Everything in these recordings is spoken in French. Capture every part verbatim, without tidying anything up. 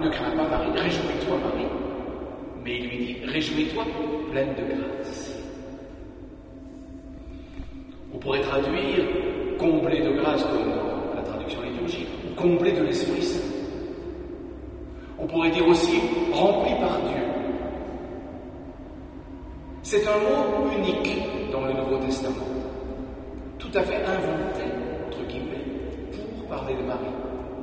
ne crains pas Marie, réjouis-toi Marie. Mais il lui dit, réjouis-toi, pleine de grâce. On pourrait traduire comblé de grâce comme dans la traduction liturgique, ou comblé de l'Esprit Saint. On pourrait dire aussi rempli par Dieu. C'est un mot unique dans le Nouveau Testament, tout à fait inventé, entre guillemets, pour parler de Marie.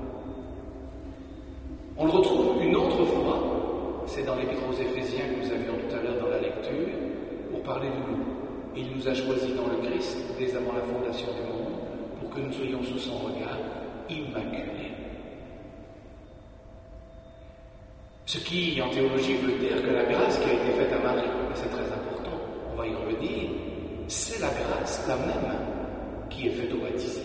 On le retrouve une autre fois, c'est dans l'Épître aux Éphésiens que nous avions tout à l'heure dans la lecture, pour parler de nous. Il nous a choisis dans le Christ, dès avant la fondation du monde, pour que nous soyons sous son regard immaculés. Ce qui, en théologie, veut dire que la grâce qui a été faite à Marie, et c'est très important, on va y revenir, c'est la grâce, la même, qui est faite au baptisé.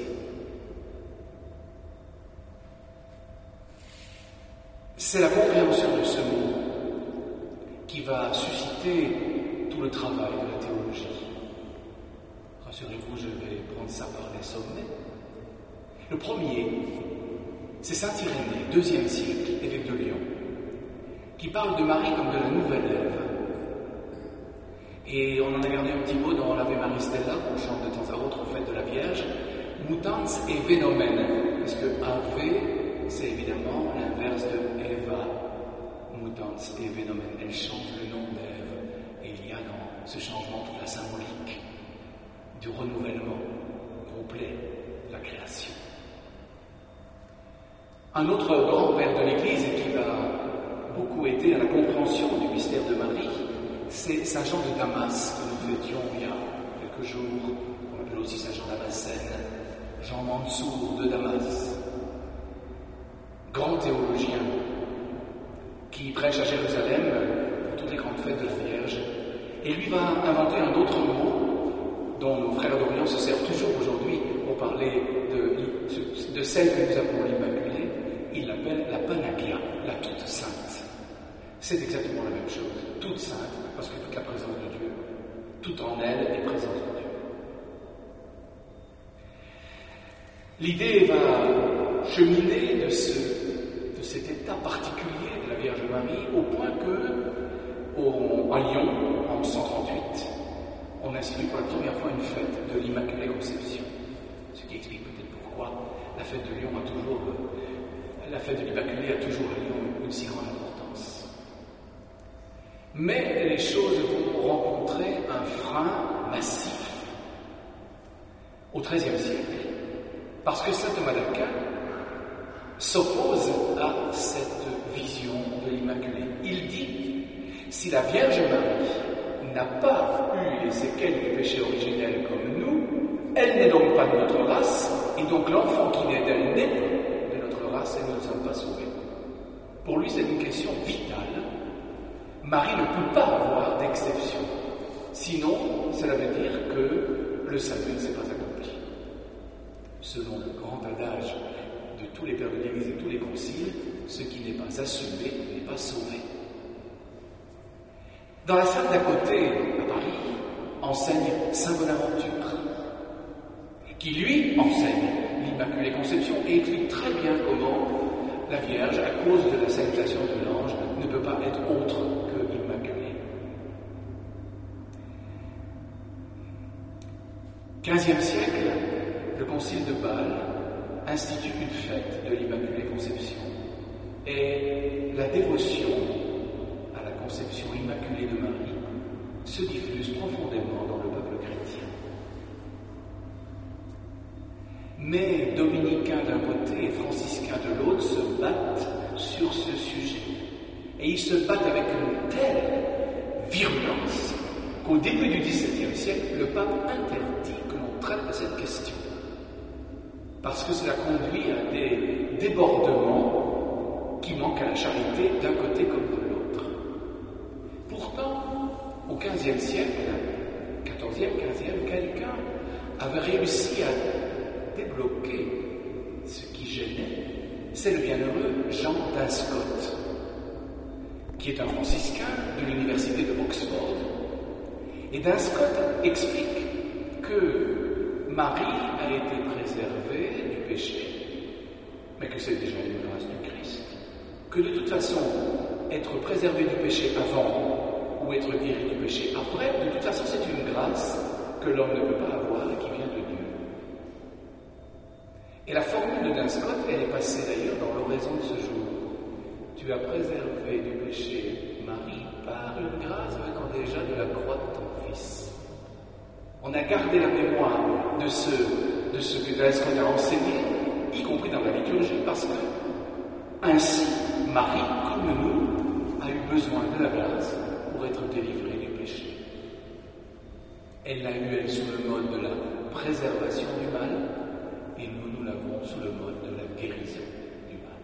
C'est la compréhension de ce mot qui va susciter tout le travail de la théologie. Rassurez-vous, je vais prendre ça par les sommets. Le premier, c'est saint Irénée, deuxième siècle, évêque de Lyon, qui parle de Marie comme de la nouvelle Ève. Et on en a gardé un petit mot dans l'Ave Maria Stella, qu'on chante de temps à autre aux fêtes de la Vierge, mutans et vénomène, parce que Ave, c'est évidemment l'inverse de Eva, mutans et vénomène. Elle change le nom d'Ève, et il y a dans ce changement toute la symbolique du renouvellement complet de la création. Un autre grand-père de l'Église qui va beaucoup aider à la compréhension du mystère de Marie, c'est saint Jean de Damas, que nous fêtions il y a quelques jours, qu'on appelle aussi saint Jean Damascène, Jean Mansour de Damas, grand théologien qui prêche à Jérusalem pour toutes les grandes fêtes de la Vierge, et lui va inventer un autre mot dont nos frères d'Orient se servent toujours aujourd'hui pour parler de, de celle que nous appelons l'Immaculée. Il l'appelle la Panagia, la toute sainte. C'est exactement la même chose, toute sainte, parce que toute la présence de Dieu, tout en elle est présence de Dieu. L'idée va cheminer de, ce, de cet état particulier de la Vierge Marie au point que, au, à Lyon, en cent trente-huit, on institue pour la première fois une fête de l'Immaculée Conception. Ce qui explique peut-être pourquoi la fête de Lyon a toujours, la fête de l'Immaculée a toujours à Lyon une si grande importance. Mais les choses vont rencontrer un frein massif au treizième siècle, parce que saint Thomas d'Aquin s'oppose à cette vision de l'Immaculée. Il dit, si la Vierge Marie n'a pas eu les séquelles du péché originel comme nous, elle n'est donc pas de notre race, et donc l'enfant qui naît d'elle n'est pas de notre race, et nous ne sommes pas sauvés. Pour lui, c'est une question vitale. Marie ne peut pas avoir d'exception. Sinon, cela veut dire que le salut ne s'est pas accompli. Selon le grand adage de tous les pères de l'Église et tous les conciles, ce qui n'est pas assumé n'est pas sauvé. Dans la salle d'à côté, à Paris, enseigne saint Bonaventure, qui lui enseigne l'Immaculée Conception et explique très bien comment la Vierge, à cause de la salutation de l'ange, ne peut pas être autre que immaculée. quinzième siècle, le concile de Bâle institue une fête de l'Immaculée Conception et la dévotion à la conception immaculée de Marie se diffuse profondément dans le peuple chrétien. Mais dominicains d'un côté et franciscains de l'autre se battent sur ce sujet. Et ils se battent avec une telle virulence qu'au début du dix-septième siècle, le pape interdit que l'on traite de cette question. Parce que cela conduit à des débordements qui manquent à la charité d'un côté comme de l'autre. Pourtant, au quinzième siècle, quatorzième, quinzième, quelqu'un avait réussi à débloquer ce qui gênait. C'est le bienheureux Jean d'Ascot, qui est un franciscain de l'université de Oxford. Et d'Ascot explique que Marie a été préservée du péché, mais que c'est déjà une grâce du Christ, que de toute façon, être préservé du péché avant ou être guéri du péché après, de toute façon, c'est une grâce que l'homme ne peut pas avoir et qui vient de Dieu. Et la formule de Duns Scott, elle est passée d'ailleurs dans l'oraison de ce jour. Tu as préservé du péché, Marie, par une grâce venant déjà de la croix de ton Fils. On a gardé la mémoire de ce, de ce que Duns Scott a enseigné, y compris dans la liturgie, parce que ainsi, Marie, comme nous, a eu besoin de la grâce pour être délivrée du péché. Elle l'a eu, elle, sous le mode de la préservation du mal, et nous, nous l'avons sous le mode de la guérison du mal.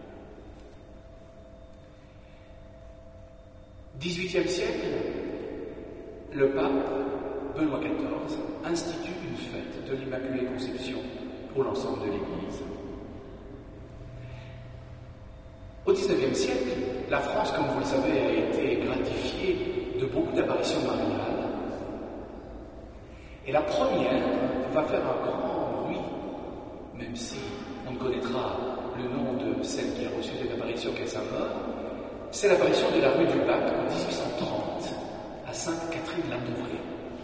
dix-huitième siècle, le pape Benoît quatorze institue une fête de l'Immaculée Conception pour l'ensemble de l'Église. Au dix-neuvième siècle, la France, comme vous le savez, a été gratifiée de beaucoup d'apparitions mariales. Et la première va faire un grand bruit, même si on ne connaîtra le nom de celle qui a reçu cette apparition qu'à sa mort. C'est l'apparition de la rue du Bac en dix-huit cent trente à Sainte-Catherine-la-Douvrée.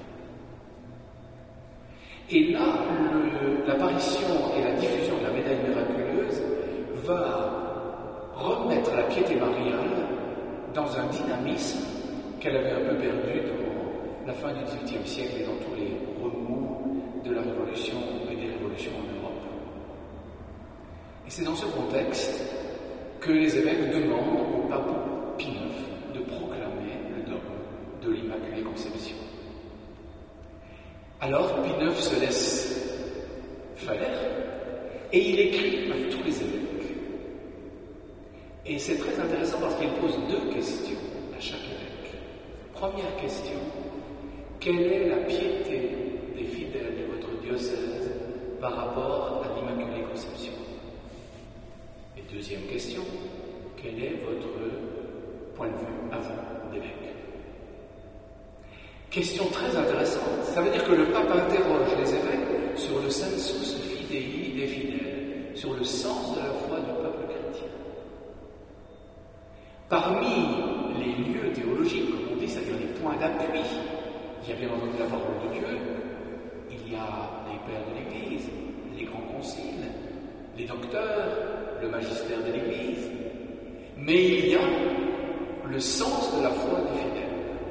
Et là, le, l'apparition et la diffusion de la médaille miraculeuse va remettre la piété mariale dans un dynamisme qu'elle avait un peu perdu dans la fin du dix-huitième siècle et dans tous les remous de la Révolution et des révolutions en Europe. Et c'est dans ce contexte que les évêques demandent au pape Pie neuf de proclamer le dogme de l'Immaculée Conception. Alors Pie neuf se laisse faire et il écrit à tous les évêques. Et c'est très intéressant parce qu'il pose deux questions à chaque évêque. Première question, quelle est la piété des fidèles de votre diocèse par rapport à l'Immaculée Conception? Et deuxième question, quel est votre point de vue à vous, d'évêque? Question très intéressante. Ça veut dire que le pape interroge les évêques sur le sensus fidei des fidèles, sur le sens de la foi du peuple chrétien. Parmi les lieux théologiques, comme on dit, c'est-à-dire les points d'appui, il y a bien entendu la parole de Dieu, il y a les pères de l'Église, les grands conciles, les docteurs, le magistère de l'Église, mais il y a le sens de la foi des fidèles.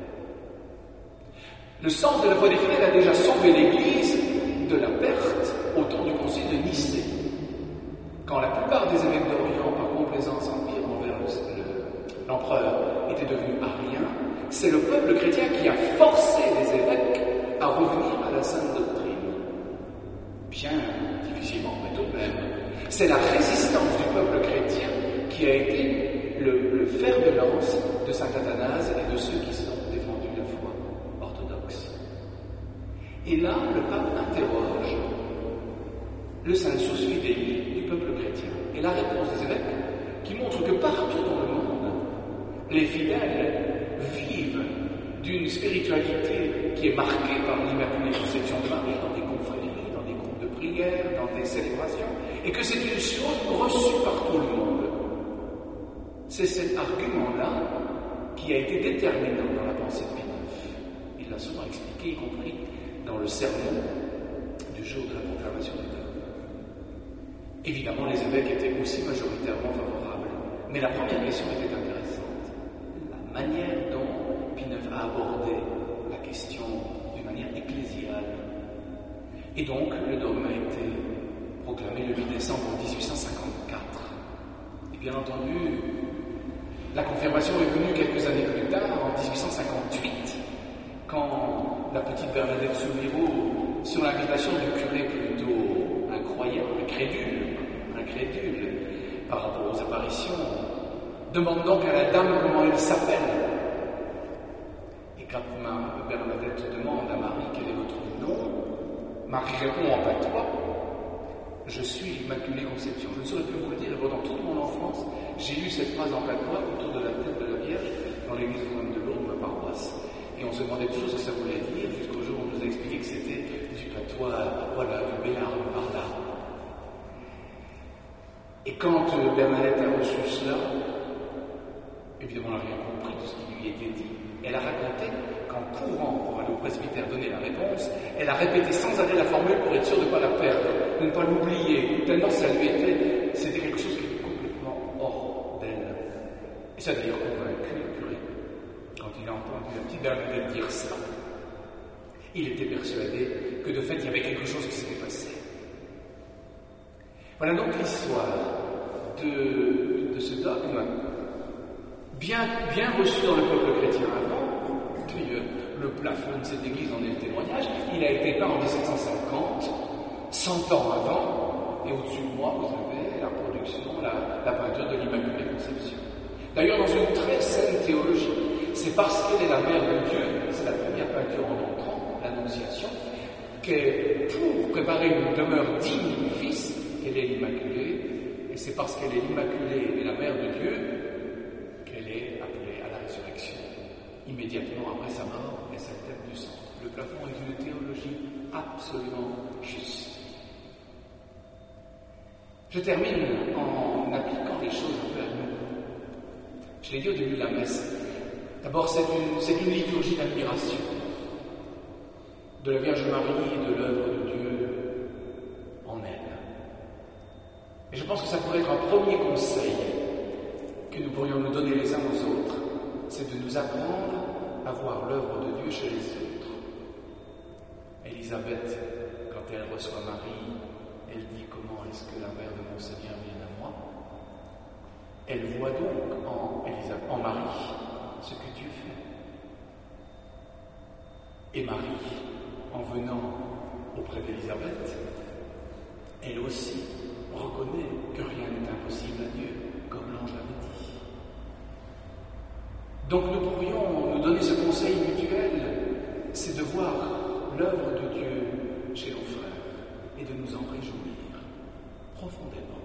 Le sens de la foi des fidèles a déjà sauvé l'Église de la perte au temps du concile de Nicée, quand la plupart des évêques d'Orient, par complaisance empire envers le, l'empereur, étaient devenus ariens. C'est le peuple chrétien qui a forcé les évêques à revenir à la sainte doctrine. Bien difficilement, mais tout de même. C'est la résistance du peuple chrétien qui a été le, le fer de lance de saint Athanase et de ceux qui sont défendus la foi orthodoxe. Et là, le pape interroge le sensus fidei du peuple chrétien. Et la réponse des évêques, qui montre que partout dans le monde, les fidèles vivent d'une spiritualité qui est marquée par l'Immaculée Conception de Marie dans des confréries, dans des groupes de prière, dans des célébrations, et que c'est une chose reçue par tout le monde. C'est cet argument-là qui a été déterminant dans la pensée de Pie neuf. Il l'a souvent expliqué, y compris dans le sermon du jour de la proclamation du dogme. Évidemment, les évêques étaient aussi majoritairement favorables, mais la première question était intéressante. La manière dont Pie neuf a abordé la question d'une manière ecclésiale. Et donc, le dogme a été proclamé le huit décembre dix-huit cent cinquante-quatre. Et bien entendu, la confirmation est venue quelques années plus tard, en dix-huit cent cinquante-huit, quand la petite Bernadette Soubirous, sur l'invitation du curé plutôt incroyant, incrédule, incrédule par rapport aux apparitions, demande donc à la dame comment elle s'appelle. Et quand Bernadette demande à Marie quel est votre nom, Marie répond en patois, je suis l'Immaculée Conception. Je ne saurais plus vous le dire, et pendant toute mon enfance, j'ai lu cette phrase en patois autour de la tête de la Vierge dans l'église de Lourdes, ma paroisse. Et on se demandait toujours ce que ça voulait dire, jusqu'au jour où on nous a expliqué que c'était du patois, voilà, du béarn, par là. Et quand Bernadette a reçu cela, évidemment, elle n'a rien compris de ce qui lui était dit. Elle a raconté qu'en courant pour aller au presbytère donner la réponse, elle a répété sans arrêt la formule pour être sûre de ne pas la perdre, de ne pas l'oublier, tellement ça lui était, c'était quelque chose qui était complètement hors d'elle. Et ça a d'ailleurs convaincu le curé. Quand il a entendu la petite Bernadette dire ça, il était persuadé que de fait il y avait quelque chose qui s'était passé. Voilà donc l'histoire de, de ce dogme, bien, bien reçu dans le peuple chrétien avant. Puis, le plafond de cette église en est le témoignage. Il a été peint en dix-sept cent cinquante, cent ans avant, et au-dessus de moi, vous avez la production, la, la peinture de l'Immaculée Conception. D'ailleurs, dans une très saine théologie, c'est parce qu'elle est la mère de Dieu, c'est la première peinture en entrant, l'Annonciation, que pour préparer une demeure digne du Fils, qu'elle est l'Immaculée, et c'est parce qu'elle est l'Immaculée et la mère de Dieu qu'elle est appelée à la résurrection. Immédiatement après sa mort et sa tête du centre. Le plafond est une théologie absolument juste. Je termine en appliquant des choses un peu à nous. Je l'ai dit au début de la messe. D'abord, c'est une, c'est une liturgie d'admiration de la Vierge Marie et de l'œuvre de Dieu en elle. Et je pense que ça pourrait être un premier conseil que nous pourrions nous donner les uns aux autres, c'est de nous apprendre à voir l'œuvre de Dieu chez les autres. Élisabeth, quand elle reçoit Marie, elle dit « Comment est-ce que la mère de mon Seigneur vient à moi ?» Elle voit donc en, Élisabeth, en Marie ce que Dieu fait. Et Marie, en venant auprès d'Élisabeth, elle aussi reconnaît que rien n'est impossible à Dieu, comme l'ange l'avait dit. Donc nous pourrions nous donner ce conseil mutuel, c'est de voir l'œuvre de Dieu chez nos frères et de nous en réjouir profondément.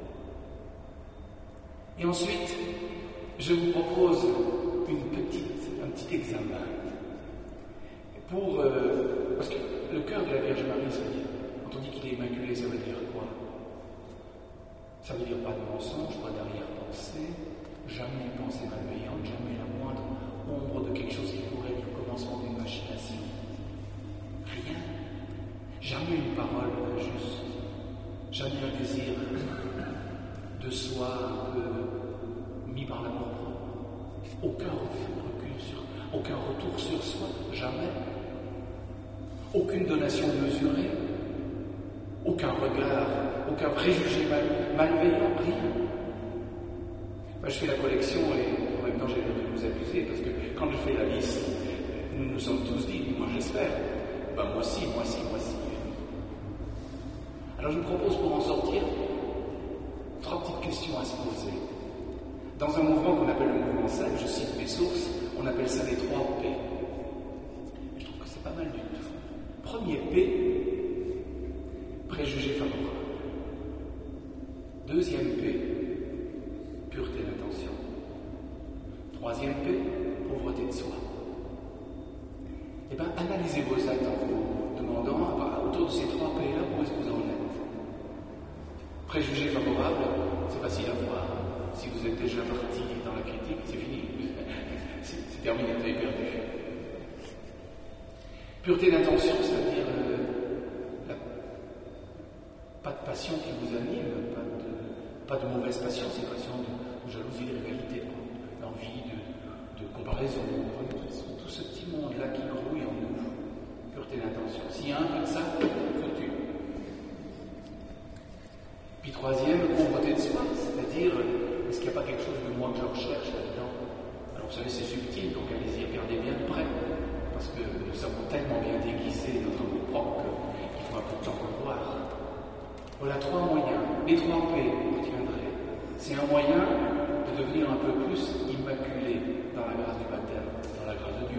Et ensuite, je vous propose une petite, un petit examen pour, euh, parce que le cœur de la Vierge Marie, ça veut dire, quand on dit qu'il est immaculé, ça veut dire quoi? Ça veut dire pas de mensonge, pas d'arrière-pensée, jamais une pensée malveillante, jamais la moindre ombre de quelque chose qui pourrait être le commencement d'une machination. Rien. Jamais une parole injuste, jamais un désir de soi un peu mis par l'amour propre. Aucun recul sur, aucun retour sur soi, jamais. Aucune donation mesurée, aucun regard, aucun préjugé mal, malveillant, rien. Enfin, je fais la collection et en même temps j'ai l'air de vous accuser parce que quand je fais la liste, nous nous sommes tous dit, moi j'espère, ben moi aussi, moi aussi, moi aussi. Alors je vous propose pour en sortir trois petites questions à se poser. Dans un mouvement qu'on appelle le mouvement S E M, je cite mes sources, on appelle ça les trois P. Je trouve que c'est pas mal du tout. Premier P, préjugé favorable. Deuxième P, pureté d'intention. Troisième P, pauvreté de soi. Eh bien, analysez vos actes en vous demandant, bah, autour de ces trois P-là, où est-ce que vous en êtes? Préjugé favorable, c'est facile à voir. Si vous êtes déjà parti dans la critique, c'est fini. C'est, c'est terminé, vous avez perdu. Pureté d'intention, c'est-à-dire euh, la, pas de passion qui vous anime, pas de, pas de mauvaise passion, c'est passion de, de jalousie, de rivalité, d'envie, de, de comparaison, tout, tout ce petit monde-là qui grouille en nous. Pureté d'intention. S'il y a un peu de ça, foutu. Puis troisième, pauvreté de soi, c'est-à-dire, est-ce qu'il n'y a pas quelque chose de moi que je recherche là-dedans? Alors vous savez, c'est subtil, donc allez-y, regardez bien de près, parce que nous savons tellement bien déguiser notre amour propre qu'il faut un peu de temps pour le voir. Voilà trois moyens, les trois P, vous retiendrez. C'est un moyen de devenir un peu plus immaculé dans la grâce du baptême, dans la grâce de